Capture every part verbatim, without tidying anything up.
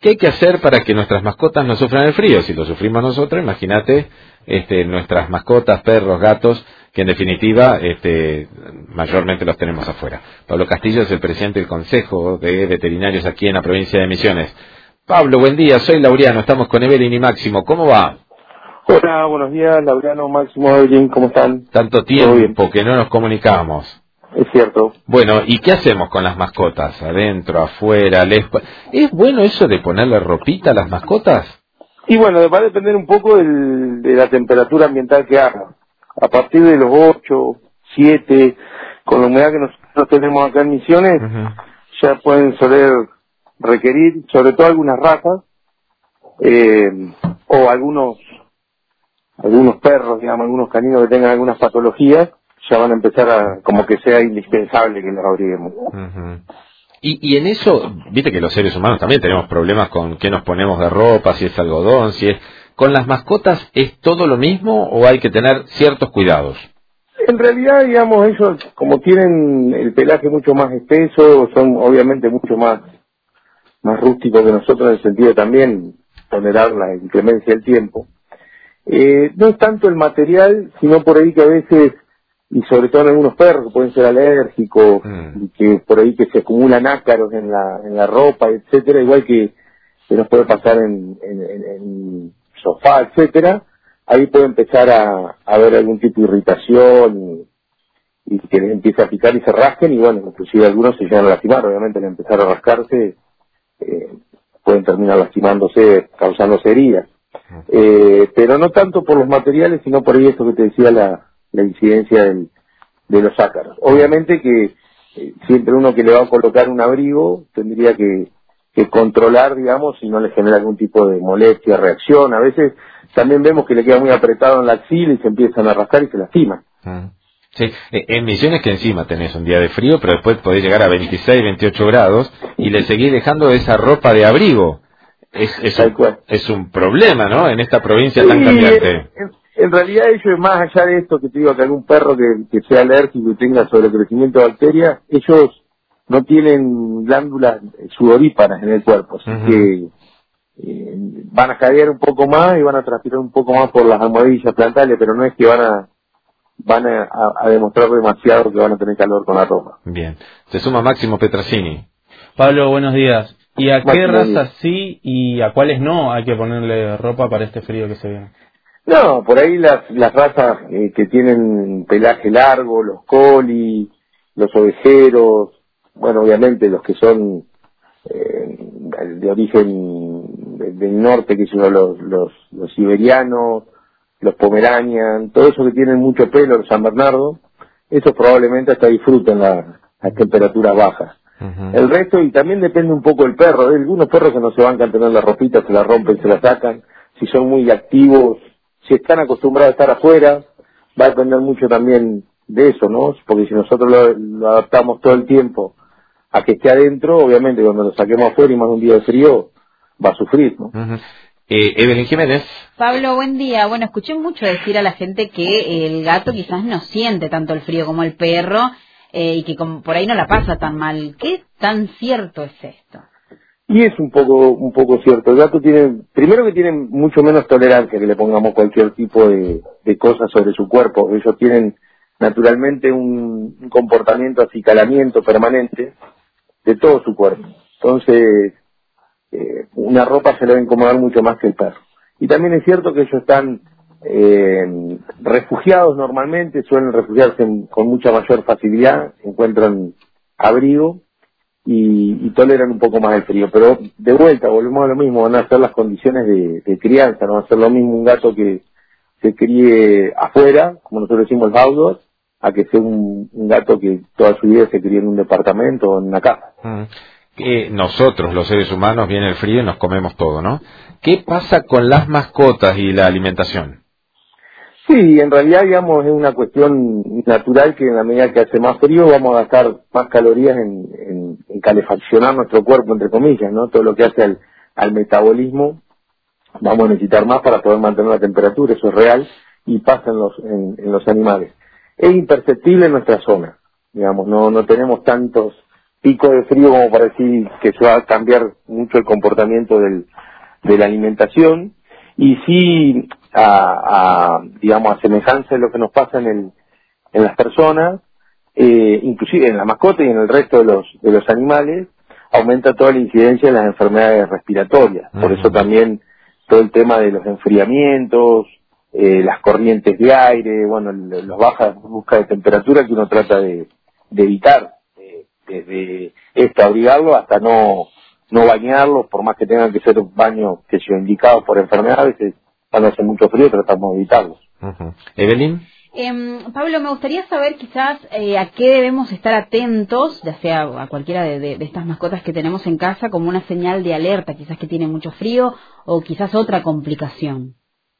¿Qué hay que hacer para que nuestras mascotas no sufran el frío? Si lo sufrimos nosotros, imagínate este, nuestras mascotas, perros, gatos, que en definitiva este, mayormente los tenemos afuera. Pablo Castillo es el presidente del Consejo de Veterinarios aquí en la provincia de Misiones. Pablo, buen día, soy Laureano, estamos con Evelyn y Máximo, ¿cómo va? Hola, buenos días, Laureano, Máximo, Evelyn, ¿cómo están? Tanto tiempo que no nos comunicamos. Es cierto. Bueno, ¿y qué hacemos con las mascotas? ¿Adentro, afuera? Les... ¿Es bueno eso de ponerle ropita a las mascotas? Y bueno, va a depender un poco del, de la temperatura ambiental que haga. A partir de los ocho, siete, con la humedad que nosotros tenemos acá en Misiones, uh-huh. ya pueden soler requerir, sobre todo algunas razas, eh, o algunos algunos perros, digamos, algunos caninos que tengan algunas patologías, ya van a empezar a, como que sea indispensable que los abriguemos. Uh-huh. Y, y en eso, viste que los seres humanos también tenemos problemas con qué nos ponemos de ropa, si es algodón, si es... ¿Con las mascotas es todo lo mismo o hay que tener ciertos cuidados? En realidad, digamos, ellos, como tienen el pelaje mucho más espeso, son obviamente mucho más, más rústicos que nosotros en el sentido de también tolerar la inclemencia del tiempo. Eh, no es tanto el material, sino por ahí que a veces, y sobre todo en algunos perros que pueden ser alérgicos, mm. y que por ahí que se acumulan ácaros en la en la ropa, etcétera, igual que, que nos puede pasar en, en, en, en sofá, etcétera, ahí puede empezar a, a haber algún tipo de irritación y, y que les empiece a picar y se rasquen, y bueno, inclusive algunos se llegan a lastimar, obviamente al empezar a rascarse, eh, pueden terminar lastimándose, causándose heridas. Eh, pero no tanto por los materiales, sino por ahí esto que te decía, la, la incidencia del, de los ácaros. Obviamente que eh, siempre uno que le va a colocar un abrigo tendría que, que controlar, digamos, si no le genera algún tipo de molestia, reacción. A veces también vemos que le queda muy apretado en la axila y se empiezan a rascar y se lastiman. Sí, en Misiones que encima tenés un día de frío, pero después podés llegar a veintiséis, veintiocho grados y le seguís dejando esa ropa de abrigo. Es, es, un, es un problema, ¿no? En esta provincia sí, tan cambiante. En, en realidad ellos, más allá de esto que te digo, que algún perro que, que sea alérgico y tenga sobrecrecimiento de bacterias, ellos no tienen glándulas sudoríparas en el cuerpo, así uh-huh. que eh, van a caer un poco más y van a transpirar un poco más por las almohadillas plantales, pero no es que van a van a, a, a demostrar demasiado que van a tener calor con la ropa. Bien. Se suma Máximo Petrasini. Pablo, buenos días. ¿Y a qué razas sí y a cuáles no hay que ponerle ropa para este frío que se viene? No, por ahí las, las razas eh, que tienen pelaje largo, los coli, los ovejeros, bueno, obviamente los que son eh, de origen del, del norte, que son los, los, los siberianos, los pomeranian, todo eso que tienen mucho pelo, los San Bernardo, esos probablemente hasta disfruten la, las temperaturas bajas. Uh-huh. El resto, y también depende un poco del perro, hay algunos perros que no se van a tener la ropita, se la rompen, se la sacan, si son muy activos, si están acostumbrados a estar afuera, va a depender mucho también de eso, ¿no? Porque si nosotros lo, lo adaptamos todo el tiempo a que esté adentro, obviamente cuando lo saquemos afuera y más un día de frío, va a sufrir, ¿no? Uh-huh. Eh, Evelyn Jiménez. Pablo, buen día. Bueno, escuché mucho decir a la gente que el gato quizás no siente tanto el frío como el perro, Eh, y que como por ahí no la pasa tan mal. ¿Qué tan cierto es esto? Y es un poco un poco cierto. El gato tiene, primero que tienen mucho menos tolerancia que le pongamos cualquier tipo de, de cosas sobre su cuerpo. Ellos tienen naturalmente un, un comportamiento, acicalamiento permanente de todo su cuerpo. Entonces, eh, una ropa se le va a incomodar mucho más que el perro. Y también es cierto que ellos están Eh, refugiados normalmente, suelen refugiarse en, con mucha mayor facilidad, encuentran abrigo y, y toleran un poco más el frío, pero de vuelta volvemos a lo mismo, van a ser las condiciones de, de crianza, no va a ser lo mismo un gato que se críe afuera, como nosotros decimos el outdoor, a que sea un, un gato que toda su vida se críe en un departamento o en una casa. Mm. Eh, nosotros, los seres humanos, viene el frío y nos comemos todo, ¿no? ¿Qué pasa con las mascotas y la alimentación? Sí, en realidad, digamos, es una cuestión natural que en la medida que hace más frío vamos a gastar más calorías en, en, en calefaccionar nuestro cuerpo, entre comillas, ¿no? Todo lo que hace al, al metabolismo, vamos a necesitar más para poder mantener la temperatura, eso es real, y pasa en los, en, en los animales. Es imperceptible en nuestra zona, digamos, no, no tenemos tantos pico de frío como para decir que se va a cambiar mucho el comportamiento del, de la alimentación, y sí, a, a digamos, a semejanza de lo que nos pasa en, el, en las personas, eh, inclusive en la mascota y en el resto de los, de los animales, aumenta toda la incidencia de las enfermedades respiratorias. Uh-huh. Por eso también todo el tema de los enfriamientos, eh, las corrientes de aire, bueno, los bajas busca de temperatura que uno trata de, de evitar, eh, desde esta abrigarlo hasta no no bañarlos, por más que tengan que ser baños que sean indicados por enfermedades, cuando hace mucho frío tratamos de evitarlos. Uh-huh. Evelyn. Eh, Pablo, me gustaría saber quizás eh, a qué debemos estar atentos, ya sea a cualquiera de, de, de estas mascotas que tenemos en casa, como una señal de alerta, quizás que tiene mucho frío o quizás otra complicación.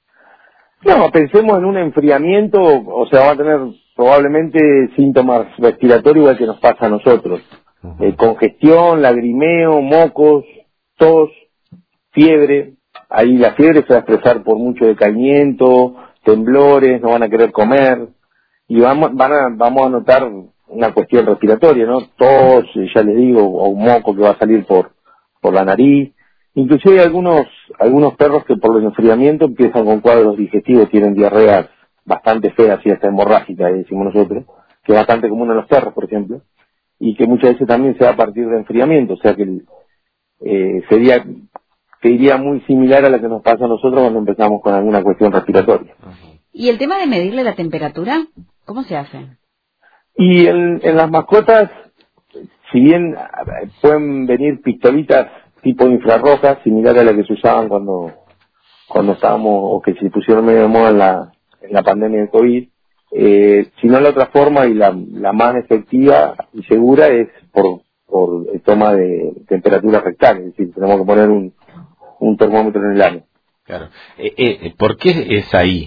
No, pensemos en un enfriamiento, o sea, va a tener probablemente síntomas respiratorios igual que nos pasa a nosotros. Uh-huh. Eh, congestión, lagrimeo, mocos, tos, fiebre. Ahí la fiebre se va a expresar por mucho decaimiento, temblores, no van a querer comer, y vamos, van a, vamos a notar una cuestión respiratoria, ¿no? Tos, ya les digo, o un moco que va a salir por, por la nariz. Inclusive hay algunos, algunos perros que por los enfriamientos empiezan con cuadros digestivos, tienen diarreas bastante feas y hasta hemorrágicas, decimos nosotros, que es bastante común en los perros, por ejemplo, y que muchas veces también se da a partir de enfriamiento, o sea que eh, sería, te diría muy similar a la que nos pasa a nosotros cuando empezamos con alguna cuestión respiratoria. ¿Y el tema de medirle la temperatura? ¿Cómo se hace? Y en, en las mascotas, si bien pueden venir pistolitas tipo infrarrojas, similar a la que se usaban cuando cuando estábamos, o que se pusieron medio de moda en la, en la pandemia del COVID, eh, si no la otra forma y la, la más efectiva y segura es por, por el toma de temperatura rectal, es decir, tenemos que poner un, un termómetro en el ano. Claro. Eh, eh, ¿Por qué es ahí?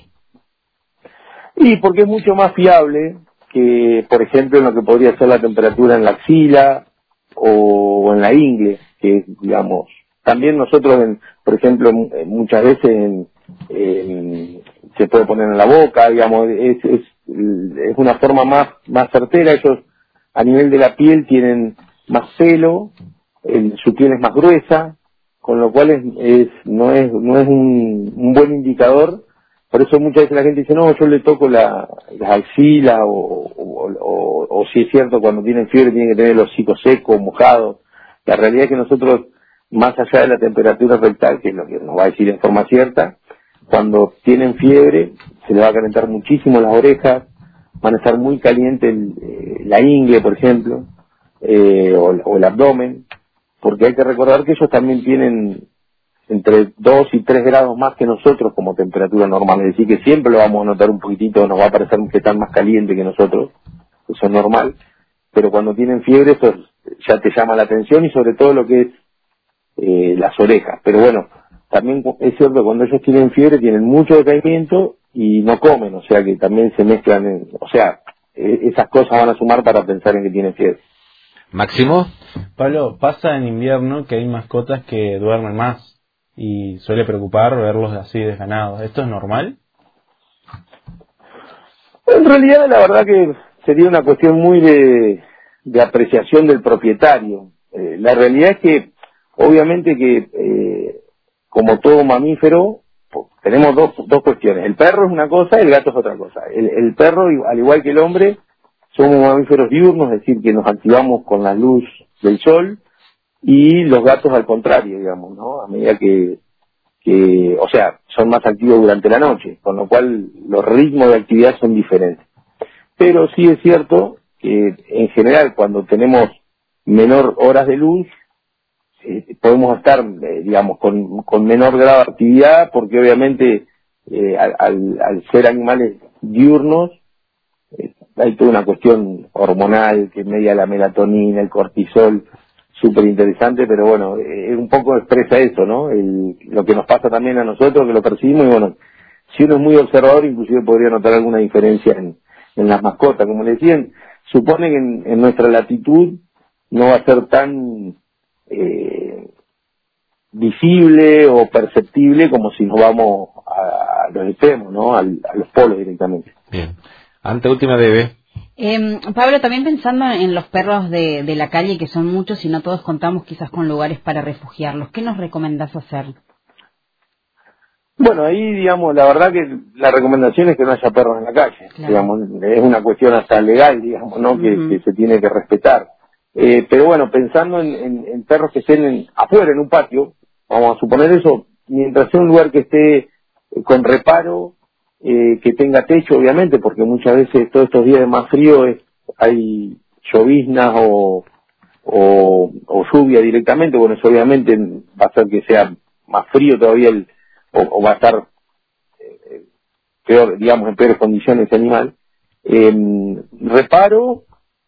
Y porque es mucho más fiable que, por ejemplo, en lo que podría ser la temperatura en la axila o en la ingle, que digamos, también nosotros, en, por ejemplo, muchas veces en, en, se puede poner en la boca, digamos, es, es, es una forma más, más certera. Ellos a nivel de la piel tienen más pelo, el, su piel es más gruesa, con lo cual es, es no es no es un, un buen indicador. Por eso muchas veces la gente dice, no, yo le toco la, la axila, o, o, o, o si es cierto, cuando tienen fiebre tienen que tener el hocico seco, mojado. La realidad es que nosotros, más allá de la temperatura rectal, que es lo que nos va a decir en forma cierta, cuando tienen fiebre se les va a calentar muchísimo las orejas, van a estar muy caliente el, eh, la ingle, por ejemplo, eh, o, o el abdomen, porque hay que recordar que ellos también tienen entre dos y tres grados más que nosotros como temperatura normal, es decir que siempre lo vamos a notar un poquitito, nos va a parecer que están más caliente que nosotros, eso es normal, pero cuando tienen fiebre eso ya te llama la atención, y sobre todo lo que es eh, las orejas. Pero bueno, también es cierto que cuando ellos tienen fiebre tienen mucho decaimiento y no comen, o sea que también se mezclan, en, o sea, eh, esas cosas van a sumar para pensar en que tienen fiebre. Máximo. Pablo, pasa en invierno que hay mascotas que duermen más y suele preocupar verlos así desganados. ¿Esto es normal? En realidad la verdad que sería una cuestión muy de, de apreciación del propietario. Eh, la realidad es que obviamente que eh, como todo mamífero pues, tenemos dos, dos cuestiones. El perro es una cosa y el gato es otra cosa. El, el perro, al igual que el hombre, somos mamíferos diurnos, es decir, que nos activamos con la luz del sol, y los gatos al contrario, digamos, ¿no? A medida que, que, o sea, son más activos durante la noche, con lo cual los ritmos de actividad son diferentes. Pero sí es cierto que en general cuando tenemos menor horas de luz, eh, podemos estar, eh, digamos, con, con menor grado de actividad, porque obviamente eh, al, al, al ser animales diurnos, eh, hay toda una cuestión hormonal que media la melatonina, el cortisol, súper interesante, pero bueno, eh, un poco expresa eso, ¿no? El, lo que nos pasa también a nosotros, que lo percibimos, y bueno, si uno es muy observador, inclusive podría notar alguna diferencia en, en las mascotas. Como le decían, supone que en, en nuestra latitud no va a ser tan eh, visible o perceptible como si nos vamos a, a los extremos, ¿no? Al, a los polos directamente. Bien. Ante última debe. Eh, Pablo, también pensando en los perros de, de la calle, que son muchos y no todos contamos quizás con lugares para refugiarlos, ¿qué nos recomendás hacer? Bueno, ahí, digamos, la verdad que la recomendación es que no haya perros en la calle. Claro. Digamos, es una cuestión hasta legal, digamos, ¿no? Uh-huh. que, que se tiene que respetar. Eh, pero bueno, pensando en, en, en perros que estén en, afuera, en un patio, vamos a suponer eso, mientras sea un lugar que esté con reparo, eh, que tenga techo, obviamente, porque muchas veces todos estos días de más frío es, hay lloviznas o, o, o lluvia directamente. Bueno, eso obviamente va a hacer que sea más frío todavía el O, o va a estar eh, peor, digamos, en peores condiciones ese animal. Eh, reparo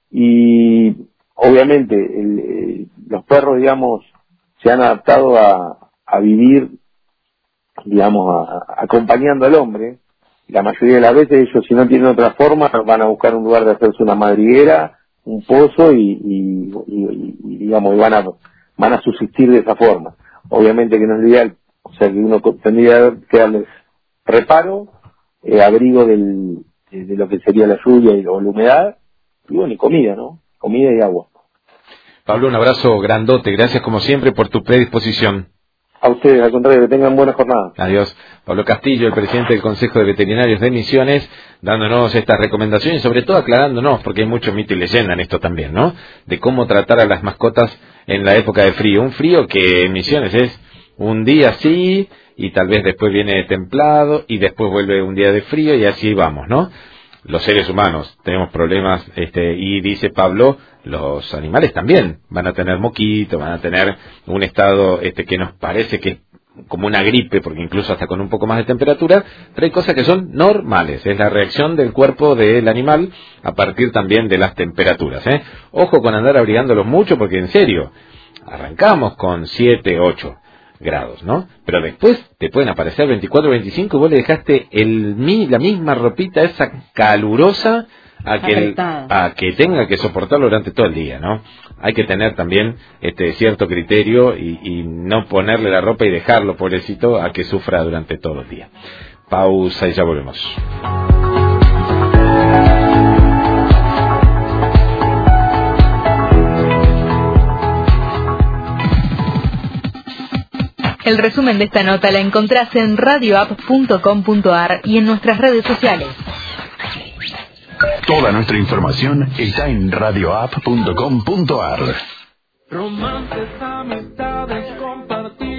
y obviamente el, eh, los perros, digamos, se han adaptado a, a vivir, digamos, a, a, acompañando al hombre. La mayoría de las veces ellos, si no tienen otra forma, van a buscar un lugar de hacerse una madriguera, un pozo y, y, y, y digamos, y van a, van a subsistir de esa forma. Obviamente que no es lo ideal. O sea que uno tendría que darles reparo, eh, abrigo del, de, de lo que sería la lluvia y, o la humedad, y bueno, y comida, ¿no? Comida y agua. Pablo, un abrazo grandote, gracias como siempre por tu predisposición. A ustedes, al contrario, que tengan buena jornada. Adiós. Pablo Castillo, el presidente del Consejo de Veterinarios de Misiones, dándonos estas recomendaciones y sobre todo aclarándonos, porque hay mucho mito y leyenda en esto también, ¿no? De cómo tratar a las mascotas en la época de frío. Un frío que en Misiones es un día sí, y tal vez después viene templado, y después vuelve un día de frío, y así vamos, ¿no? Los seres humanos tenemos problemas, este, y dice Pablo, los animales también van a tener moquito, van a tener un estado este que nos parece que es como una gripe, porque incluso hasta con un poco más de temperatura, pero hay cosas que son normales, es la reacción del cuerpo del animal a partir también de las temperaturas, ¿eh? Ojo con andar abrigándolos mucho, porque en serio, arrancamos con siete, ocho grados, ¿no? Pero después te pueden aparecer veinticuatro, veinticinco y vos le dejaste el, la misma ropita esa calurosa a que, el, a que tenga que soportarlo durante todo el día, ¿no? Hay que tener también este cierto criterio y, y no ponerle la ropa y dejarlo, pobrecito, a que sufra durante todo el día. Pausa y ya volvemos. El resumen de esta nota la encontrás en radio app punto com punto ar y en nuestras redes sociales. Toda nuestra información está en radio app punto com punto ar. Romances, amistades, compartir.